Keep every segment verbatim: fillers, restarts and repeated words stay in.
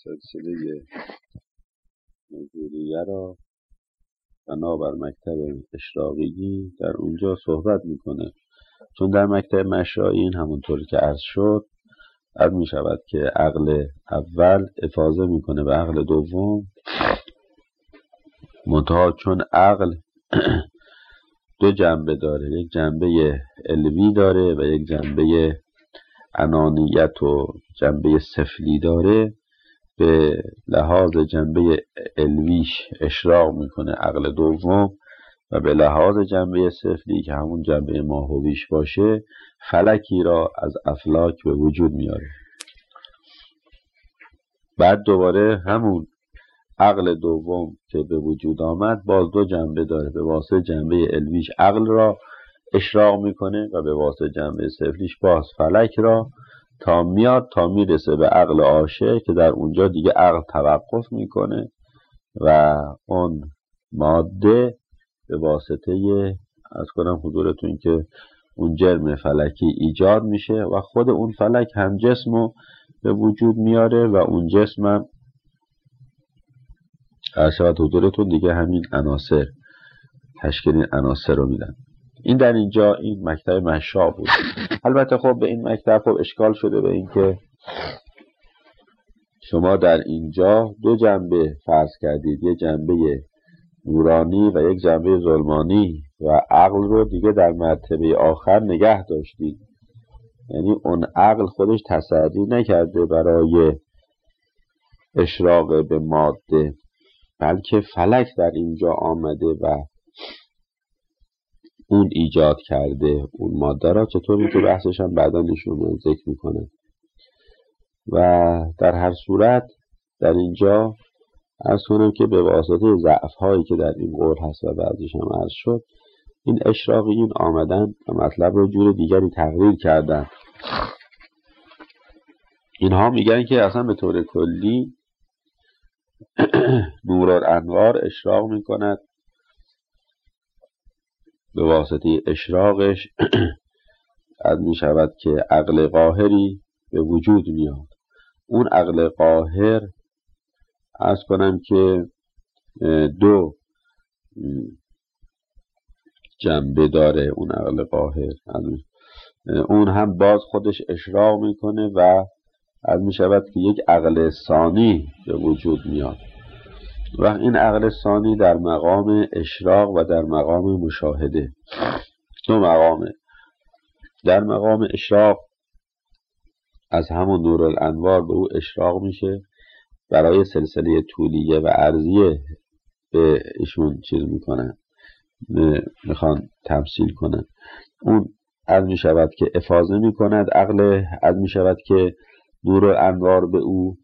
سلسله موجودیه را بنابر مکتب اشراقی در اونجا صحبت میکنه. چون در مکتب مشرعی همونطور که عرض شد عرض می شود که عقل اول افاضه میکنه به عقل دوم، منتها چون عقل دو جنبه داره، یک جنبه علوی داره و یک جنبه انانیت و جنبه سفلی داره، به لحاظ جنبه علویش اشراق میکنه عقل دوم و به لحاظ جنبه سفلی که همون جنبه ماهویش باشه فلکی را از افلاک به وجود میاره. بعد دوباره همون عقل دوم که به وجود آمد باز دو جنبه داره، به واسطه جنبه علویش عقل را اشراق میکنه و به واسطه جنبه سفلیش باز فلک را، تا میاد تا میرسه به عقل عاشق که در اونجا دیگه عقل توقف میکنه و اون ماده به واسطه از کنم حضورتون که اون جرم فلکی ایجاد میشه و خود اون فلک هم جسم رو به وجود میاره و اون جسم هم ارشاد حضورتون دیگه همین عناصر تشکیل این عناصر رو میدن. این در اینجا این مکتب مشا بود. البته خب به این مکتب خب اشکال شده به این که شما در اینجا دو جنبه فرض کردید، یک جنبه نورانی و یک جنبه ظلمانی و عقل رو دیگه در مرتبه آخر نگه داشتید. یعنی اون عقل خودش تسری نکرده برای اشراق به ماده، بلکه فلک در اینجا آمده و اون ایجاد کرده اون ماده را، چطوری که بحثش هم بعدا نشون ذکر میکنه. و در هر صورت در اینجا عرض کنم که به واسطه ضعف هایی که در این قول هست و بعضیش هم عرض شد، این اشراقیین آمدن و مطلب رو جور دیگری تقریر کردن. اینها میگن که اصلا به طور کلی نورالانوار اشراق میکند، به واسطه اشراقش از می شود که عقل قاهری به وجود میاد. اون عقل قاهر عرض کنم که دو جنبه داره. اون عقل قاهر اون هم باز خودش اشراق میکنه و از می شود که یک عقل ثانی به وجود میاد و این عقل ثانی در مقام اشراق و در مقام مشاهده، دو مقامه. در مقام اشراق از همون نورالانوار به او اشراق میشه، برای سلسله طولیه و عرضیه به ایشون چیز میکنن، میخوان تمثیل کنن. اون از می شود که افاضه میکند عقل، از می شود که نورالانوار به او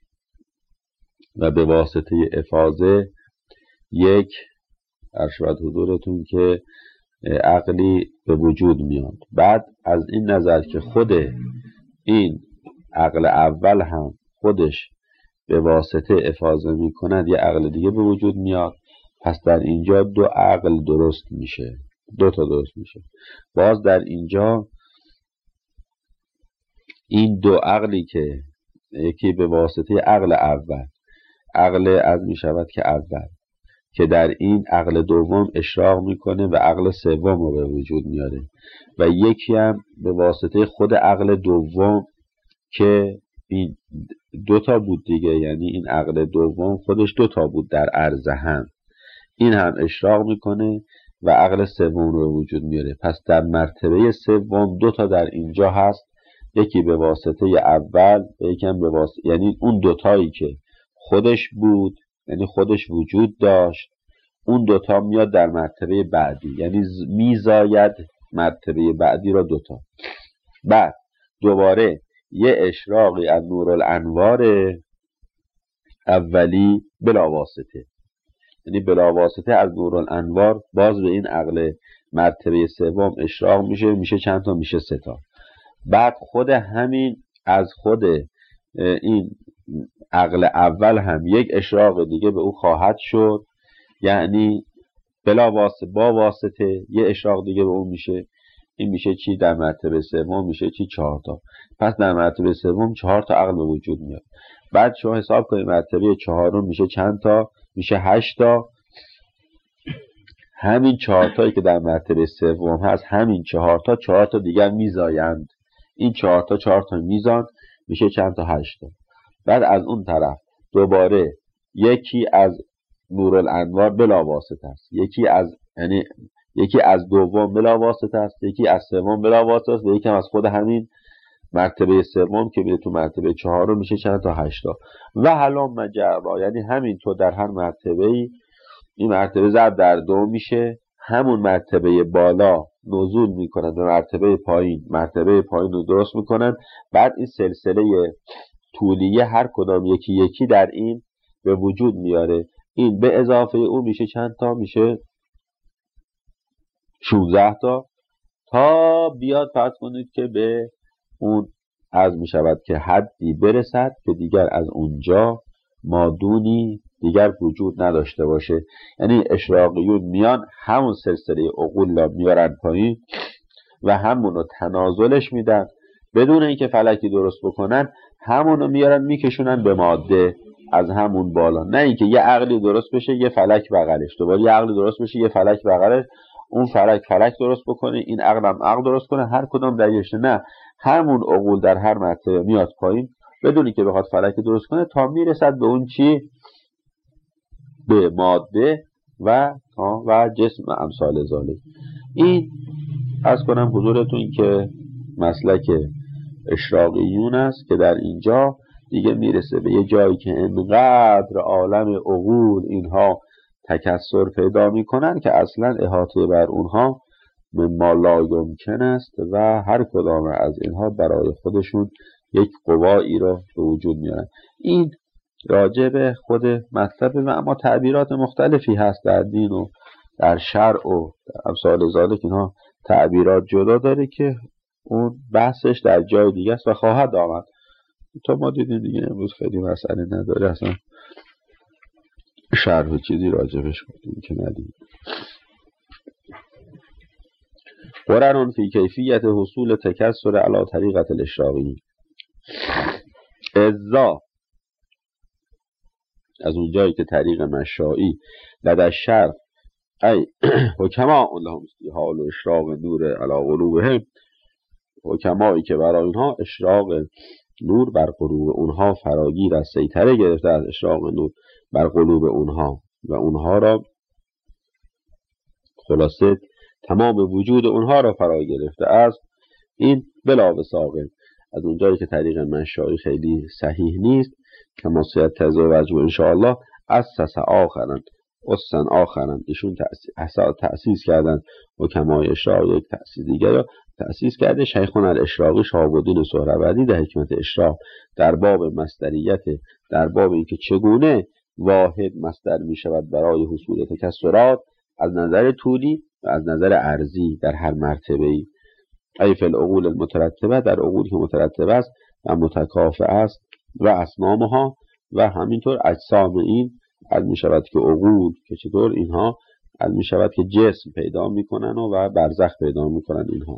و به واسطه افاضه یک ارشاد حضورتون که عقلی به وجود میاد. بعد از این نظر که خود این عقل اول هم خودش به واسطه افاضه میکند یه عقل دیگه به وجود میاد، پس در اینجا دو عقل درست میشه، دو تا درست میشه. باز در اینجا این دو عقلی که یکی به واسطه عقل اول، عقل از می شود که اول که در این عقل دوم اشراق میکنه و عقل سوم رو به وجود میاره، و یکی هم به واسطه خود عقل دوم که این دوتا بود دیگه، یعنی این عقل دوم خودش دوتا بود در عرض هم، این هم اشراق میکنه و عقل سوم رو به وجود میاره. پس در مرتبه سوم دوتا در اینجا هست، یکی به واسطه اول و یکی هم به واسطه، یعنی اون دوتایی که خودش بود یعنی خودش وجود داشت، اون دوتا میاد در مرتبه بعدی، یعنی میزاید مرتبه بعدی را دوتا. بعد دوباره یه اشراقی از نورالانوار اولی بلا واسطه، یعنی بلا واسطه از نورالانوار باز به این عقل مرتبه سوم اشراق میشه، میشه چند تا؟ میشه سه تا. بعد خود همین از خود این عقل اول هم یک اشراق دیگه به او خواهد شد، یعنی بلا واسطه با واسطه یه اشراق دیگه به او میشه. این میشه چی؟ در مرتبه سوم میشه چی؟ چهار تا. پس در مرتبه سوم چهار تا عقل به وجود میاد. بعد شما حساب کنید مرتبه چهارم میشه چند تا؟ میشه هشت تا. همین چهار تایی که در مرتبه سوم هست، همین چهار تا چهار تا دیگر میزایند. این چهار تا چهار تا میزان میشه چند تا؟ هشت تا. بعد از اون طرف دوباره یکی از نورالانوار بلا واسطه است، یکی از یعنی یکی از دوم بلا واسطه است، یکی از سوم بلا واسطه است و یکی از خود همین مرتبه سوم که میره تو مرتبه چهارم میشه چند تا؟ هشت تا. و حلام مجرا، یعنی همین تو در هر مرتبه ای این مرتبه ضرب در دو میشه، همون مرتبه بالا نزول میکنن به مرتبه پایین، مرتبه پایین رو درست میکنن. بعد این سلسله طولیه هر کدام یکی یکی در این به وجود میاره. این به اضافه اون میشه چند تا؟ میشه شانزده تا. تا بیاد فرض کنید که به اون از میشود که حدی برسد که دیگر از اونجا مادونی دیگر وجود نداشته باشه. یعنی اشراقیون میان همون سلسله عقول را میارن پایین و همون رو تنازلش میدن بدون اینکه فلکی درست بکنن، همون رو میارن میکشونن به ماده از همون بالا. نه اینکه یه عقلی درست بشه یه فلک بغلش، دوباره یه عقلی درست بشه یه فلک بغلش، اون فلک فلک درست بکنه، این عقل هم عقل درست کنه، هر کدام دلیلش. نه، همون عقول در هر مرتبه میاد پایین بدون اینکه بخواد فلک درست کنه تا میرسد به اون چی؟ به ماده و و جسم امثال ذالک. این از کنم حضورتون که مسلک اشراقیون است که در اینجا دیگه میرسه به یه جایی که انقدر عالم عقول اینها تکثر پیدا میکنن که اصلا احاطه بر اونها مما لا یمکن است و هر کدام از اینها برای خودشون یک قوایی رو به وجود میارن. این راجع به خود مطلب و اما تعبیرات مختلفی هست در دین و در شرع و امثال ذالک. اینها تعبیرات جدا داره که اون بحثش در جای دیگه است و خواهد آمد. تا ما دیدیم دیگه امروز خیلی مسئله نداره اصلا شرح و چیزی راجبش کنیم که ندیم. قرآن فی کیفیت حصول تکثر علی طریقت الاشراقی. ازا از اونجایی که طریق مشائی لدى الشرق ای حکما لهم استیحال و اشراق نور علی قلوبهم، حکمایی که برای اینها اشراق نور بر قلوب اونها فراگیر از سیطره گرفته از اشراق نور بر قلوب اونها و اونها را خلاصه تمام وجود اونها را فرا گرفته است. این بلا وساقه از اونجایی که طریق مشائی خیلی صحیح نیست که مسیحت تزوج و انشاءالله اسس آخرن اصلا آخرن ایشون تأسیس کردن و کمای اشراق یک تأسیس دیگر را تأسیس کرده شیخون الاشراقی شهاب الدین سهروردی در حکمت اشراق در باب مصدریت، در باب اینکه چگونه واحد مصدر می شود برای حصول تکثرات از نظر طولی و از نظر عرضی در هر مرتبه ای. ای فی العقول المترتبه، در عقول که مترتبه است و متکافئ است و اسنامها و همینطور اجسام این علم می شود که عقول که چطور اینها علم می شود که جسم پیدا می کنن و برزخ پیدا می کنن اینها.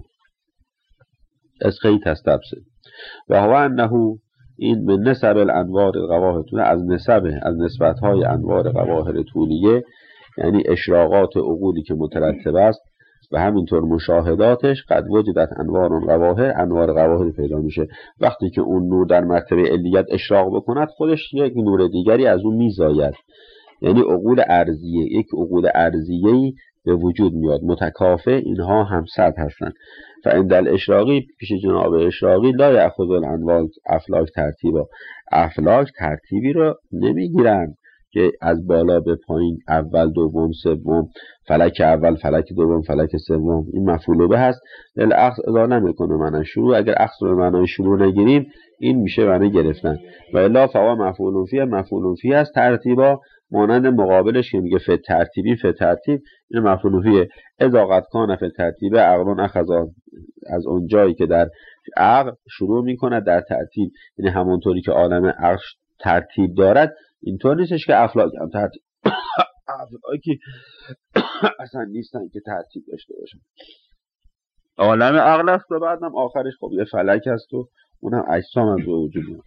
از خیلی تستبسه و هو انه این من نسب الانوار القواهر، از نسبه از نسبت های انوار قواهر طولیه، یعنی اشراقات عقولی که مترتب است و همینطور مشاهداتش قد وجدت انوار قواهر، انوار قواهر پیدا میشه. وقتی که اون نور در مرتبه علیت اشراق بکند خودش یک نور دیگری از اون میزاید، یعنی عقول ارضیه، یک عقول ارضیه‌ای به وجود میاد متکافئ، اینها هم صد هستن. فعند الاشراقی، پیش جناب اشراقی، لا یأخذ الانوار افلاک ترتیبا، افلاک ترتیبی رو نمیگیرن که از بالا به پایین اول دوم سوم، فلک اول فلک دوم فلک سوم. این مفعول به هست للعقص ادا نمیکنه معنی شروع. اگر عقص رو معنی شروع نگیریم این میشه معنی گرفتن. و الا فوا مفعول فیه، مفعول فیه است ترتیبا، مانند مقابلش که میگه فی ترتیبی فی ترتیب، این مفعول فیه. اذا قد کان فی ترتیب عقل اخذ، از اون جایی که در عقل شروع میکنه در ترتیب، یعنی همونطوری که عالم عقل ترتیب دارد اینطور نیستش که افلاک هم ترتیب افلاکی اصلا نیستن که ترتیب داشته باشن. عالم عقل است و بعدم آخرش خب یه فلک است و اونم اجسام از وجود میاد.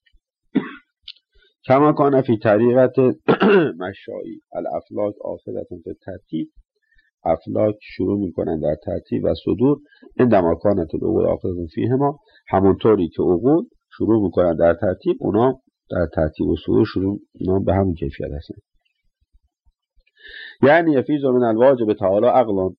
کما کان فی طریقت مشایی الافلاک آخرتون به ترتیب، افلاک شروع میکنن در ترتیب و صدور عندما کانت العقول آخرتون فیهما، همونطوری که عقول شروع میکنن در ترتیب، اونا در ترتیب و صدور شروع اونا به همون کیفیت هستن. یعنی یفیض من الواجب تعالی عقلان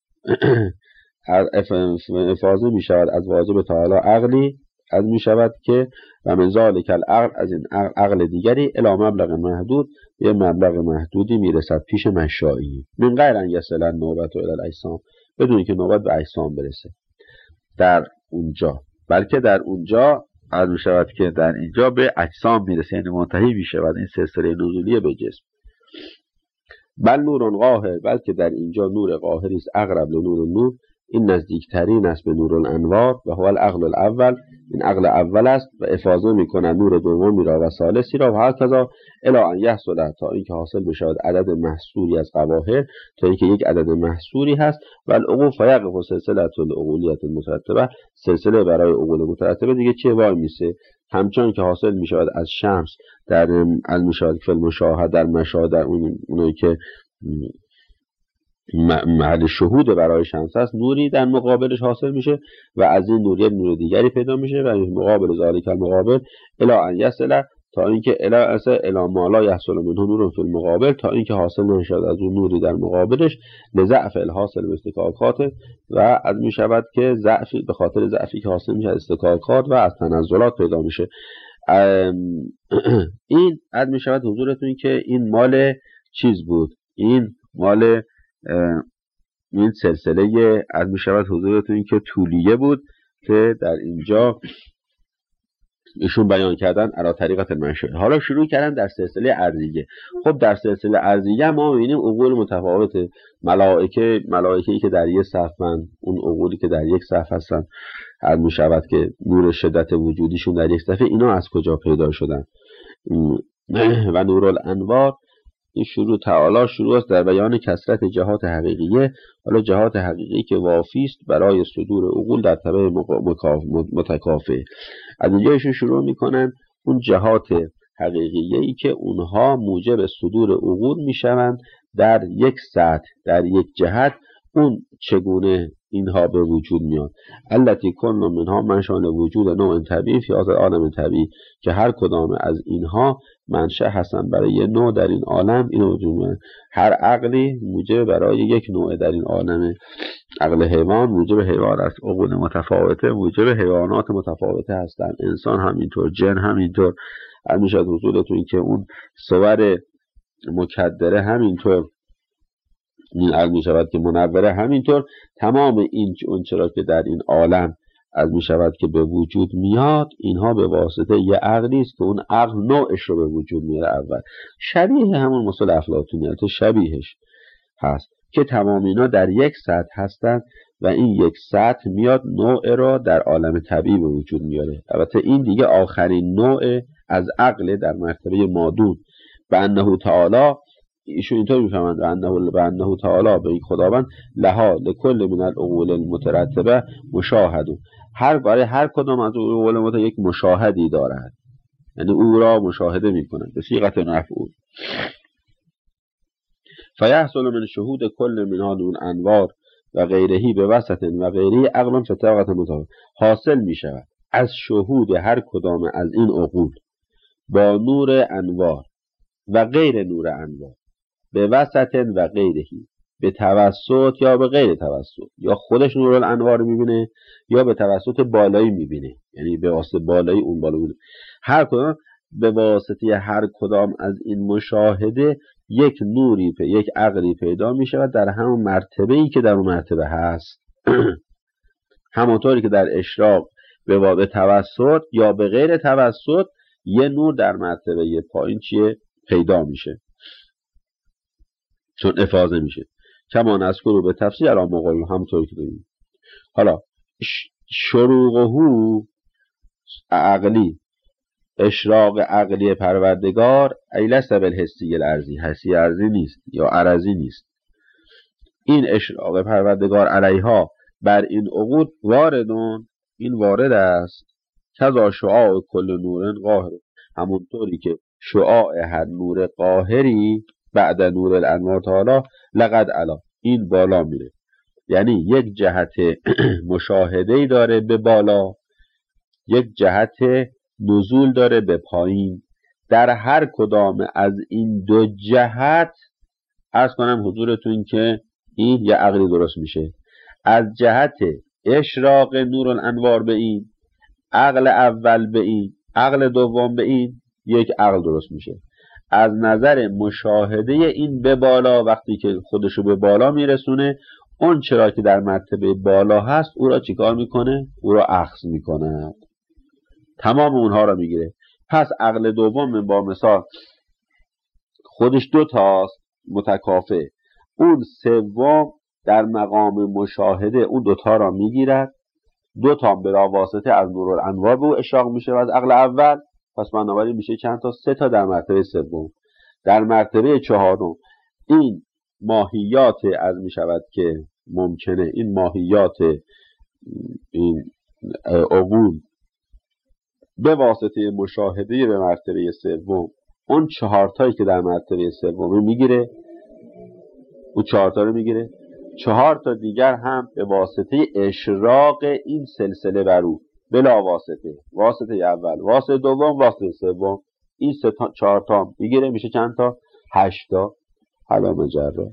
افاضه می شود از واجب تعالی عقلی، از می شود که و من ذالک العقل، از این عقل دیگری الی مبلغ محدود، یه مبلغ محدودی میرسد پیش مشایی، من غیر ان یصل النوبت الی الاجسام، بدون که نوبت به اجسام برسه در اونجا، بلکه در اونجا از می شود که در اینجا به اجسام میرسه، یعنی منتهی می شود این سلسله نزولی به جسم. بل نور قاهر، بلکه در اینجا نور قاهری است، اقرب لنور نور، این نزدیکترین است به نور الانوار و هو العقل الاول، این عقل اول است و افاضه میکنه نور دومی را و ثالثی را و هکذا الی ان یحصل، تا اینکه حاصل بشود عدد محصوری از قواهر، تا اینکه یک عدد محصوری هست و العقول فیقف سلسله العقولیت المترتبه، سلسله برای عقول مترتبه دیگه چه وای میسه، همچنان که حاصل می شود از شمس در از می شود فیلم مشاهده در مشاهده در اون اونایی که محل شهود برای شمس است، نوری در مقابلش حاصل میشه و از این نور یک نور دیگری پیدا میشه و مقابل ذالک المقابل الی ان یصل، تا اینکه الی اصل الی ما لا یحصل منه نور فی المقابل، تا اینکه حاصل نشد از اون نوری در مقابلش لضعف الحاصل به استکاکات، و از می شود که ضعفی به خاطر ضعفی که حاصل میشه از استکاکات و از تنزلات پیدا میشه. این از می شود حضورتون که این مال چیز بود، این مال این سلسله از می شود حضورتون که طولیه بود که در اینجا ایشون بیان کردن علی طریقت المنشأ. حالا شروع کردن در سلسله ارضیه. خب در سلسله ارضیه ما می‌بینیم عقول متفاوته، ملائکه ملائکه‌ای که در یک صفن، اون عقولی که در یک صف هستن، از می شود که نور شدت وجودیشون در یک صفه، اینا از کجا پیدا شدن؟ و نور الانوار این شروع تعالی شروع است در بیان کثرت جهات حقیقیه، حالا جهات حقیقی که وافی است برای صدور عقول در تبع متکافئ. از اینجا ایشون شروع میکنن اون جهات حقیقیه‌ای که اونها موجب صدور عقول میشوند در یک سطح، در یک جهت، اون چگونه اینها به وجود میاد. التی کل منها منشأ وجود نوع طبیعی فی هذا العالم طبیعی، که هر کدام از اینها منشأ هستن برای یه نوع در این عالم این وجود میاد. هر عقلی موجب برای یک نوع در این عالم، عقل حیوان موجب حیوان است، عقول متفاوته موجب حیوانات متفاوته هستند، انسان همینطور، جن همینطور. همیشه حضورتون که اون صور مکدره همینطور، این عقل می شود که منوره همینطور، تمام این اون چرا که در این عالم از می شود که به وجود میاد، اینها به واسطه یه عقلی است که اون عقل نوعش رو به وجود میاره. اول شبیه همون مثل افلاطونیت شبیهش هست که تمام اینا در یک سطح هستند و این یک سطح میاد نوع را در عالم طبیعی به وجود میاره. البته این دیگه آخرین نوع از عقل در مرتبه مادون. به انه تعالی، ایشون اینطور میفهمند انه به انه تعالی به خداوند لها لکل من العقول المترتبه مشاهد، هر برای هر کدام از عقول مترتبه یک مشاهدی دارد، یعنی او را مشاهده میکنند به صیغت مفعول. فیحصل من شهود کل من هذه انوار و غیرهی به وسط و غیرهی عقل فتوقت متفاوت، حاصل میشود از شهود هر کدام از این عقول با نور انوار و غیر نور انوار، به وسط و غیرهی، به توسط یا به غیر توسط، یا خودش نور الانوار میبینه یا به توسط بالایی میبینه، یعنی به واسطه بالایی اون بالا میبینه. هر کدام به واسطه هر کدام از این مشاهده یک نوری به یک عقلی پیدا میشود در همون مرتبه ای که در اون مرتبه هست. همونطوری که در اشراق به به توسط یا به غیر توسط یه نور در مرتبه یه پایین چیه پیدا میشه، چون افاضه میشه. کما نذکر به تفصیل الان مقال همونطوری که داریم. حالا شروقهو عقلی، اشراق عقلی پروردگار ایلست بالحسی الارضی، حسی ارضی نیست یا عرضی نیست. این اشراق پروردگار علیها بر این عقود واردون، این وارد است، کذا شعاع کل نور قاهر، همونطوری که شعاع هر نور قاهری بعد نور الانوار تعالی لقد علا، این بالا میره. یعنی یک جهت مشاهده‌ای داره به بالا، یک جهت نزول داره به پایین. در هر کدام از این دو جهت عرض کنم حضورتون که این یه عقلی درست میشه. از جهت اشراق نور الانوار به این عقل اول، به این عقل دوم، به این یک عقل درست میشه. از نظر مشاهده این به بالا، وقتی که خودشو به بالا میرسونه، اون چرا که در مرتبه بالا هست او را چیکار میکنه؟ او را اخذ میکنه، تمام اونها را میگیره. پس عقل دوم با مثال خودش دو تاست متکافئ، اون سوم در مقام مشاهده اون دوتا را میگیرد، دو تا بلا واسطه از نور الانوار به او اشراق میشه و از عقل اول، پس بنابراین میشه چند تا؟ سه تا در مرتبه سوم. در مرتبه چهارم این ماهیات از میشود که ممکنه این ماهیات این عقول به واسطه مشاهده به مرتبه سوم اون چهار تایی که در مرتبه سوم میگیره، اون چهار تا رو میگیره. چهار تا دیگر هم به واسطه اشراق این سلسله بر او بلا واسطه، واسطه اول، واسطه دوم، واسطه سوم، این سه تا چهار تا میگیره، میشه چند تا؟ هشت تا. حالا مجرد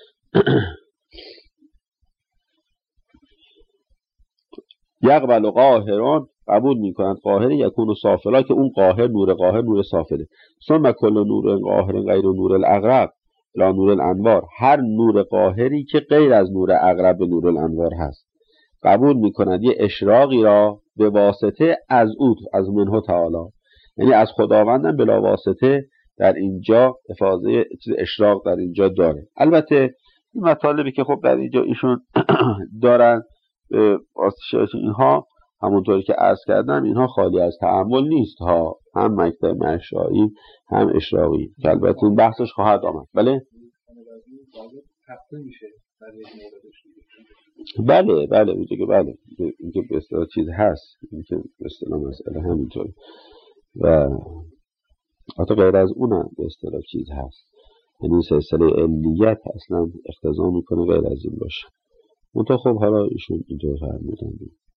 یقبل قاهران، قبول میکنند قاهر یکون سافلا، که اون قاهر نور قاهر نور سافله. ثم کل نور قاهر غیر نور الاغرب لا نور الانوار، هر نور قاهری که غیر از نور اغرب به نور الانوار هست قبول میکنند یه اشراقی را به واسطه از او، از منه تعالی، یعنی از خداوندم بلا واسطه در اینجا افاضه اشراق در اینجا داره. البته این مطالبی که خب در اینجا ایشون دارن واسطه اینها همونطوری که عرض کردم اینها خالی از تأمل نیست ها، هم مکتب مشایی هم اشراقی که البته این بحثش خواهد آمد. بله بله بله اینجا که بله اینکه به اصطلاح چیز هست، اینکه به اصطلاح مسئله همینطوری و حتی غیر از اونم به اصطلاح چیز هست، یعنی سلسله علیت اصلا اقتضا میکنه غیر از این باشه. منطقه خب حالا ایشون اینطور فرمودن.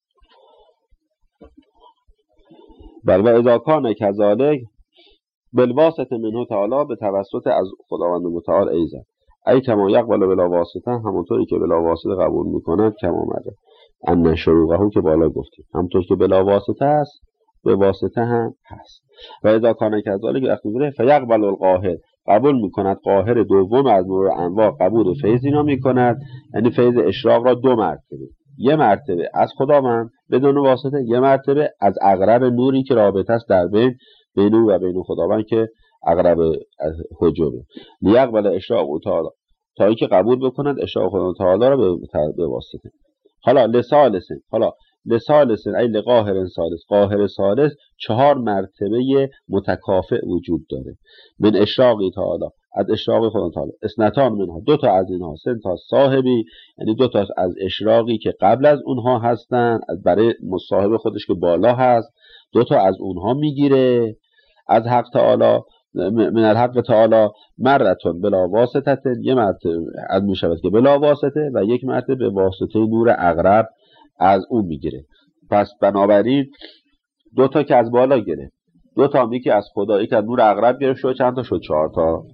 بل و اذا کان کذالک بالواسطه منه تعالی، به توسط از خداوند متعال ایزد، ای کما یقبل بلا واسطه، همونطوری که بلا واسطه قبول میکنند، کما آمده ان شروقه که بالا گفتیم، همونطور که بلا واسطه است به واسطه هم هست. و اذا کان کذالک اخذره فیقبل القاهر، قبول میکند قاهر دوم از نور انوار، قبول فیض اینا میکند، یعنی فیض اشراق را دو مرتبه، یه مرتبه از خداوند بدون واسطه، یه مرتبه از اقرب نوری که رابطه است در بین بین او و بین خداوند که اقرب حجبه. لیقبل اشراق تعالی، تا اینکه قبول بکنند اشراق خداوند تعالی را به, به واسطه. حالا لثالث، حالا لثالث ای لقاهر ثالث، قاهر ثالث چهار مرتبه متکافئ وجود داره. من اشراقی تعالی، از اشراق خدا تعالی، اثنتان منها، دو تا از اینها، سه تا صاحبی، یعنی دو تا از اشراقی که قبل از اونها هستن، از برای مصاحب خودش که بالا هست، دو تا از اونها میگیره از حق تعالی، من الحق تعالی مرتون بلا واسطه، یه مرتبه از میشود که بلا واسطه و یک مرتبه به واسطه نور اقرب از اون میگیره. پس بنابراین دو تا که از بالا گیره، دو تا هم یکی از خدا، یک از نور اقرب گرفت، شد چند تا؟ شد چهار تا.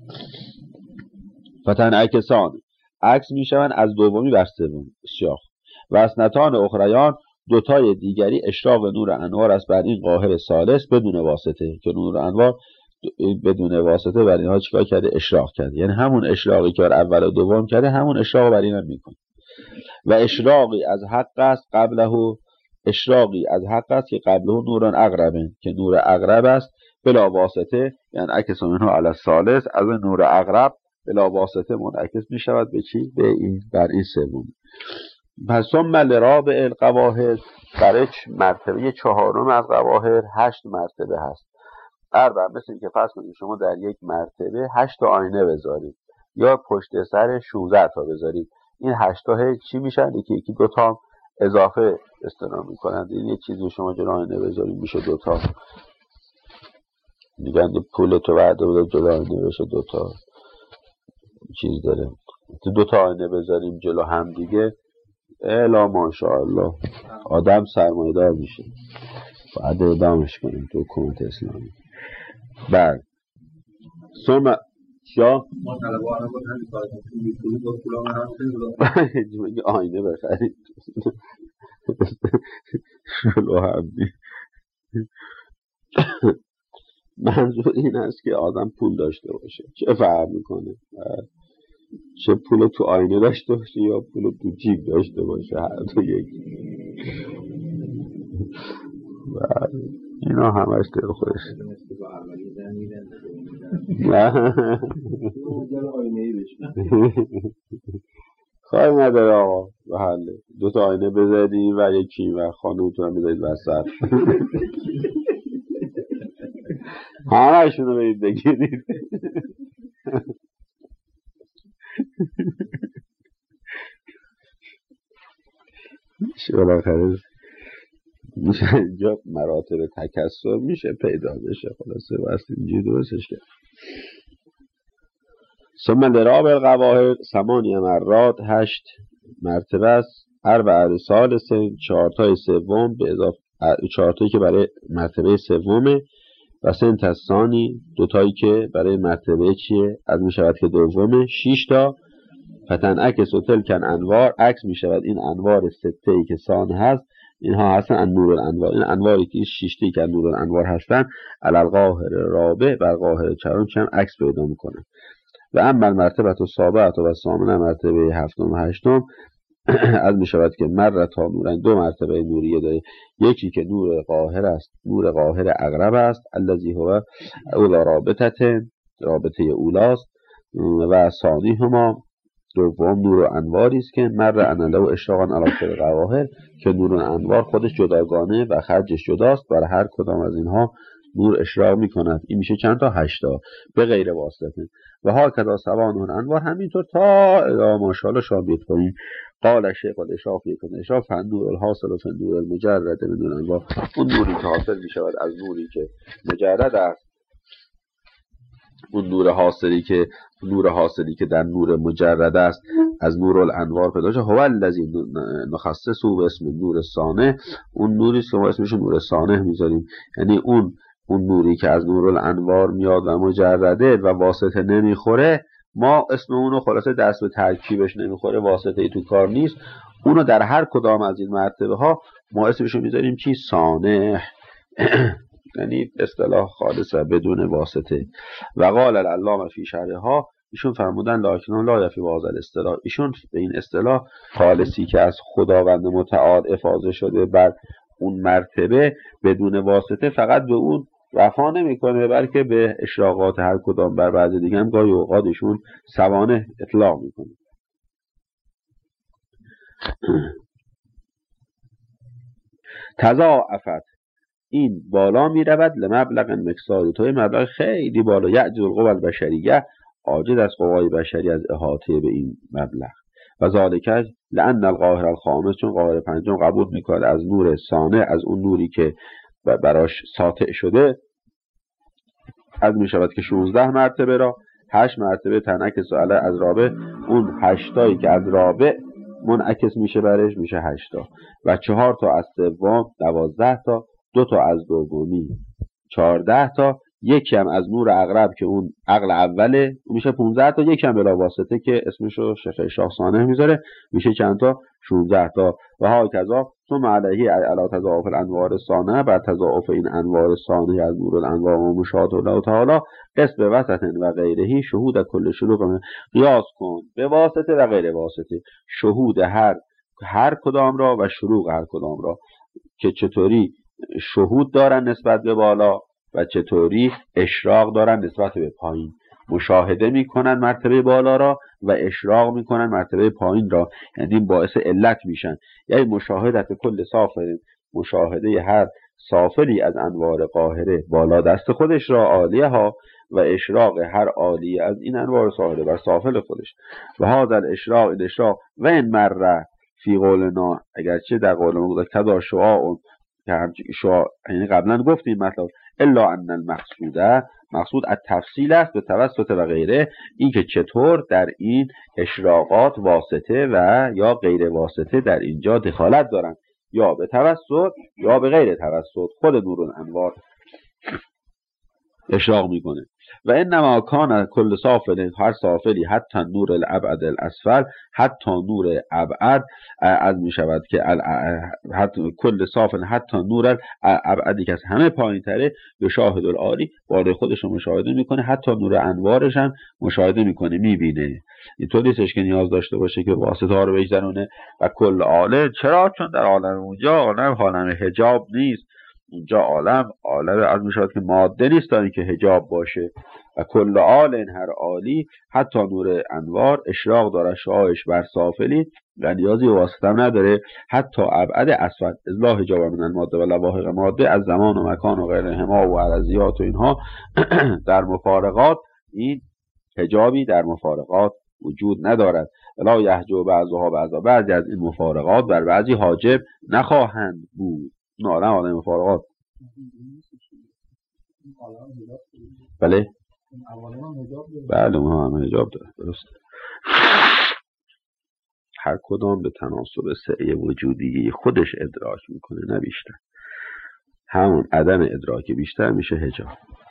فتن عکسان، عکس میشون از دومی بر سوم شاخ. و اثنتان اخریان، دوتای دیگری اشراق نور انوار است بر این قاهر ثالث بدون واسطه، که نور انوار بدون واسطه بر اینها چیکار کرده؟ اشراق کرده، یعنی همون اشراقی که اول و دوم کرده همون اشراق بر اینها میکنه. و اشراقی از حق است قبله، اشراقی از حق است که قبله نوران اقربه، که نور اقرب است بلا واسطه، یعنی عکس منها علی الثالث، از نور اقرب بلا واسطه منعکس می شود به چی؟ به این، بر این سوم. پس ثم لرابع القواهر، برای مرتبه چهارم از قواهر هشت مرتبه هست. اربع، مثل این که فرض کنید شما در یک مرتبه هشت آینه بذارید یا پشت سر شانزده تا بذارید، این هشت تا چی میشن؟ یکی یکی دو تا اضافه استنام میکنند. این یه چیزی شما جلو آینه بذاریم میشه دوتا، میگن پول تو بعد بذار جلو آینه بشه دوتا چیز داره، تو دوتا آینه بذاریم جلو هم دیگه الا ماشاءالله آدم سرمایه دار میشه. باید ادامش کنیم تو حکومت اسلامی. بعد ثم یا ما طلبه ها با همین کار کنیم پول دو پول ها هم میگه آینه بخرید شلو هم منظور این است که آدم پول داشته باشه. چه فرق میکنه چه پول تو آینه داشته باشه یا پول تو جیب داشته باشه، هر دو یکی. اینا همش دل خوش خواهی نداره آقا به حله دو تا آینه بذارید و یکی و خانومتون هم بذارید وسط همه اشونو برید بگیرید. بالاخره میشه اینجا مراتب تکثر میشه پیدا بشه، خلاصه بس اینجوری درستش کرد. ثم لراب القواهر ثمانی مرات هشت مرتبه است، اربع سال سن چهارتای سوم به اضافه چهارتایی که برای مرتبه سومه و سن ثانی دوتایی که برای مرتبه چیه از میشود که دومه، شش تا فتن عکس و تلکن انوار عکس میشود این انوار سته ای که سان هست، اینها هستن انور الانوار، این انواری که شش که انور الانوار هستن علی القاهر رابع بر قاهر چهارم چم عکس پیدا میکنه. و اما مرتبه و سابعه و ثامنه مرتبه هفتم و هشتم از میشود که مرتا نورن دو مرتبه نوریه داره، یکی که نور قاهر است، نور قاهر اقرب است الذی هو اولا رابطه رابطه اولاست و ثانی هما دوم نور انواری است که مر انلو اشراقا علاقه قواهر که نور انوار خودش جداگانه و خرجش جداست، برای هر کدام از اینها نور اشراق میکند. این میشه چند تا؟ هشتا به غیر واسطه. و ها کذا سوانون انوار همینطور تا الا ماشاءالله شابیت کنیم. قال شیخ الاشراق یکن اشراق فندور الحاصل و فندور المجرد من نور انوار، اون نوری که حاصل میشود از نوری که مجرد است، اون نور حاصلی که نور حاصلی که در نور مجرد است از نور الانوار پیدا شده، هو الذی نخصصه به اسم نور صانع، اون نوری که ما اسمش نور صانع میذاریم، یعنی اون اون نوری که از نور الانوار میاد و مجرده و واسطه نمیخوره، ما اسم اونو خلاصه دست به ترکیبش نمیخوره، واسطه ای تو کار نیست، اونو در هر کدام از این مرتبه ها ما اسمش میذاریم چی؟ صانع، یعنی اصطلاح خالصه بدون واسطه. و قال العلامه فی شرحها، ایشون فرمودن لکن لا یفی بهذا الاصطلاح، ایشون به این اصطلاح خالصی که از خداوند متعال افاضه شده بر اون مرتبه بدون واسطه فقط به اون وفا نمیکنه، بلکه به اشراقات هر کدام بر بعض دیگه هم گاهی اوقات ایشون سوانه اطلاق میکنه. تضاعفت، این بالا می رود لمبلغ مقصادی، توی مبلغ خیلی بالا، یعجز القوى البشریه، عاجز از قوای بشری از احاطه به این مبلغ. و ذالک لان القاهر الخامس، چون قاهر پنجم قبول میکنه از نور صانع، از اون نوری که براش ساطع شده، از می شود که شانزده مرتبه را هشت مرتبه تنعکس علی از رابع، اون هشتایی که از رابع منعکس میشه برش میشه هشتا، و چهار تا از سوم دوازده تا، دو تا از دومی چهارده تا، یکی هم از نور اقرب که اون عقل اوله میشه پانزده تا، یکی هم بلا واسطه که اسمشو شیخ شاه صانع میذاره میشه چند تا؟ شانزده تا. و ها کذا ثم علیه علی تضاعف الانوار صانع، بر تضاعف این انوار صانع از نور الانوار و مشاهده الله تعالی قسم وسط و غیرهی شهود کل شروق، قیاس کن به واسطه و غیر واسطه شهود هر هر کدام را و شروق هر کدام را، که چطوری شهود دارن نسبت به بالا و چطوری اشراق دارن نسبت به پایین، مشاهده میکنن مرتبه بالا را و اشراق میکنن مرتبه پایین را، یعنی باعث علت میشن. یعنی مشاهدت کل سافر، مشاهده هر سافری از انوار قاهره بالا دست خودش را عالیه ها، و اشراق هر عالیه از این انوار ساحره بر سافل خودش. و هذا الاشراق الاشراق و این مره فی قولنا اگرچه در قول ما گفت کذا شعاع شعاع، یعنی قبلا گفتیم مطلب الا ان المقصوده، مقصود التفصیل است به توسط و غیره، این که چطور در این اشراقات واسطه و یا غیر واسطه در اینجا دخالت دارن، یا به توسط یا به غیر توسط خود نورالانوار اشراق میکنه. و انما کان کل سافل، هر سافلی حتی نور الابعد الاسفل، حتی نور ابعد از می شود که حتی کل سافل حتی نور الابعدی که از همه پایین تره به شاهد العالی بالای خودش رو مشاهده میکنه، حتی نور انوارش هم مشاهده میکنه میبینه. اینطور نیستش که نیاز داشته باشه که واسطه ها رو بگذرونه و کل عالم. چرا؟ چون در عالم اونجا عالم عالم حجاب نیست، اونجا عالم عالم از می شود که ماده نیست تا اینکه حجاب باشه. و کل عالم هر عالی حتی نور انوار اشراق داره شعاعش بر سافلی و نیازی واسطه هم نداره، حتی ابعد اسفل لا حجاب من الماده و لواحق ماده از زمان و مکان و غیرهما و عرضیات و اینها در مفارقات این حجابی در مفارقات وجود ندارد. لا یحجب بعضها بعضا، بعضی از این مفارقات بر بعضی حاجب نخواهند بود. نه عالم عالم مفارقات. بله بله اونها هم حجاب داره، درست. هر کدام به تناسب سعی وجودی خودش ادراک میکنه نه بیشتر. همون عدم ادراک بیشتر میشه حجاب.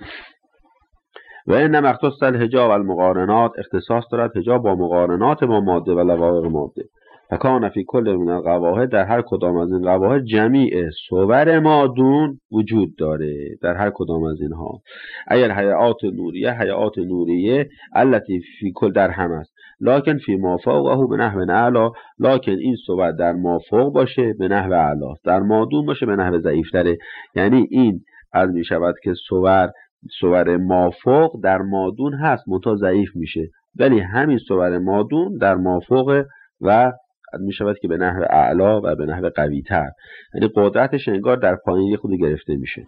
و این مختص الحجاب المقارنات، اختصاص دارد حجاب با مقارنات با ماده و لواحق ماده. فکان فی کل من القواعد، در هر کدام از این قواعد جمیع صور مادون وجود داره، در هر کدام از اینها اگر حیات نوریه حیات نوریه التي فی کل در هم است، لکن فی ما فوقه به نحو اعلی، لکن این صور در ما فوق باشه به نحو اعلی، در مادون باشه به نحو ضعیفتره. یعنی این از می شود که صور صور ما فوق در مادون هست منتها ضعیف میشه، ولی همین صور مادون در ما فوق و می شود که به نحو اعلا و به نحو قوی تر، یعنی قدرتش انگار در پایین خود گرفته میشه.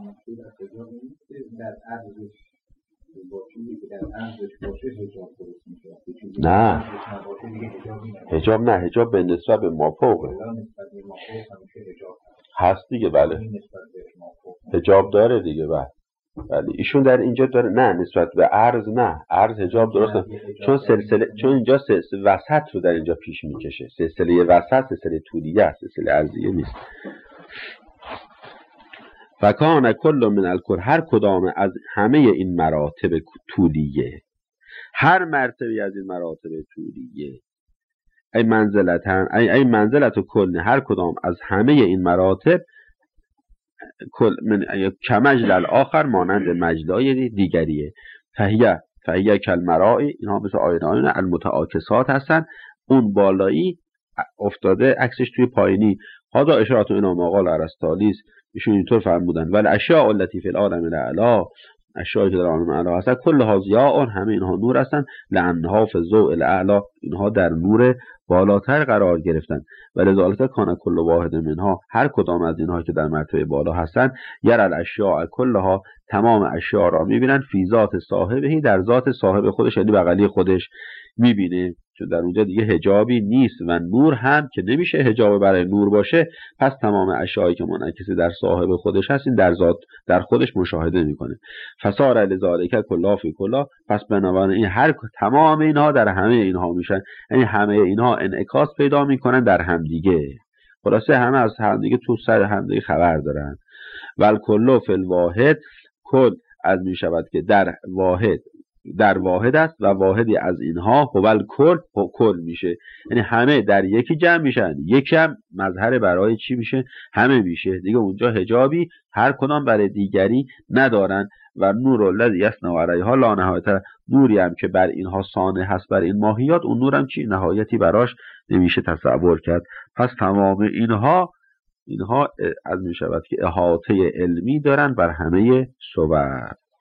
نه حجاب نه، حجاب به نسبت به ما فوقه هست دیگه. بله حجاب داره دیگه. بله ولی ایشون در اینجا داره نه نسبت به عرض، نه عرض حجاب درست نه، چون سلسله چون اینجا سلسله وسط رو در اینجا پیش میکشه، سلسله وسط سلسله طولیه است، سلسله عرضیه نیست. فکان کل من الکل، هر کدام از همه این مراتب طولیه، هر مرتبه از این مراتب طولیه ای منزلتن ای ای منزلت و کل، هر کدام از همه این مراتب کل من کمجل الاخر مانند مجلای دیگریه. فهیه فهیه کالمرائی، اینها مثل آینه‌های المتعاکسات هستن، اون بالایی افتاده عکسش توی پایینی. هذا اشارت اینا مقال ارسطالیس، ایشون اینطور فرمودن ولی اشیاء التي فی العالم الاعلی، اشیاء که در عالم اعلی هستن کلها ضیاء، همه اینها نور هستن، لانها فی الضوء الاعلی، اینها در نور بالاتر قرار گرفتن. ولذالک کان کل واحد منها، هر کدام از اینها که در مرتبه بالا هستن، یر الاشیاء کلها، تمام اشیاء را میبینن، فی ذات صاحبه، در ذات صاحب خودش، یعنی بغلی خودش میبینه، چون در اونجا دیگه حجابی نیست و نور هم که نمیشه حجاب برای نور باشه، پس تمام اشیایی که منعکس در صاحب خودش هست این در ذات در خودش مشاهده میکنه. فصار لذالک کلا فی کلا، پس بنابراین هر تمام اینها در همه اینها میشن، یعنی همه اینها انعکاس پیدا میکنن در همدیگه، خلاصه همه از همدیگه تو سر همدیگه خبر دارن. ول کلا فی الواحد، کل از میشود که در واحد در واحد است و واحدی از اینها هوال کل کل میشه، یعنی همه در یکی جمع میشن، یکی هم مظهر برای چی میشه؟ همه میشه دیگه. اونجا حجابی هر کدام برای دیگری ندارن. و نور الذی یصنع علیها لا نهایت، نوری هم که بر اینها صانع هست بر این ماهیات، اون نورم چی نهایتی براش نمیشه تصور کرد. پس تمام اینها اینها از میشود که احاطه علمی دارن بر همه صور.